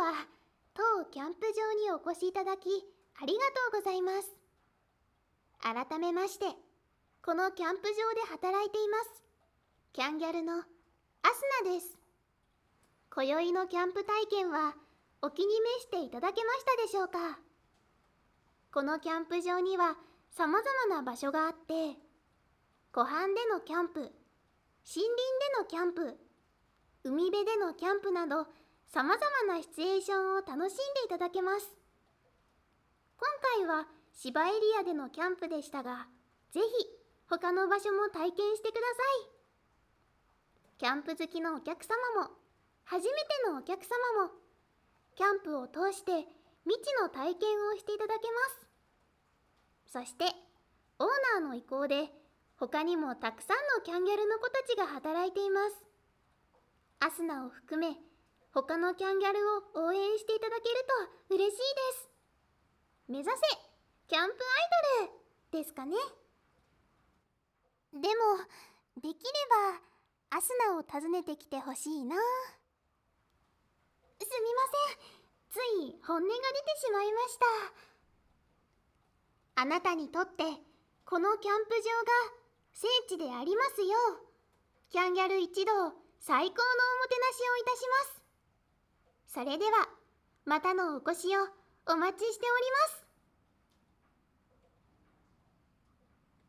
は当キャンプ場にお越しいただきありがとうございます。改めまして、このキャンプ場で働いていますキャンギャルのアスナです。今宵のキャンプ体験はお気に召していただけましたでしょうか。このキャンプ場にはさまざまな場所があって、湖畔でのキャンプ、森林でのキャンプ、海辺でのキャンプなどさまざまなシチュエーションを楽しんでいただけます。今回は芝エリアでのキャンプでしたが、ぜひ他の場所も体験してください。キャンプ好きのお客様も、初めてのお客様も、キャンプを通して未知の体験をしていただけます。そしてオーナーの意向で他にもたくさんのキャンギャルの子たちが働いています。アスナを含め他のキャンギャルを応援していただけると嬉しいです。目指せキャンプアイドルですかね。でもできればアスナを訪ねてきてほしいな。すみません、つい本音が出てしまいました。あなたにとってこのキャンプ場が聖地でありますよう、キャンギャル一同最高のおもてなしをいたします。それではまたのお越しをお待ちしております。